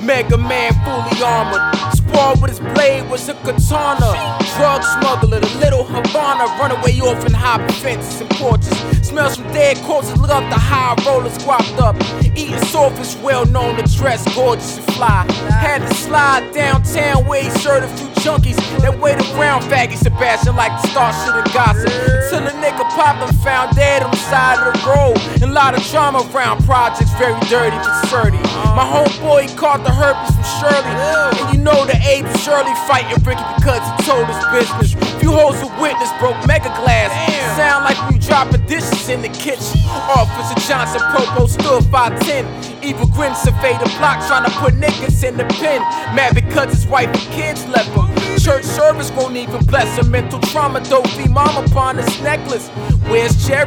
Mega Man fully armored. Spar with his blade was a katana. Drug smuggler, the little Havana. Runaway orphan, hop fences and porches. Smells from dead corpses, look up the high rollers squapped up. Eating softest, well known to dress gorgeous and fly. Had to slide downtown where he served a few junkies that wait around faggy Sebastian like to start shit and gossip. Till a nigga popped him, found dead on the side of the road. And a lot of drama around projects, very dirty but sturdy. My homeboy, he caught the herpes from Shirley. And you know the Abe Shirley fighting Ricky because he told his business. Few hoes who witness broke mega glass. Sound like when you dropping dishes in the kitchen. Officer Johnson Popo stood 5'10". Evil grin surveyed the block trying to put niggas in the pen. Mad because his wife and kids left him. Church service won't even bless him. Mental trauma, dope be mom upon his necklace. Where's Jerry?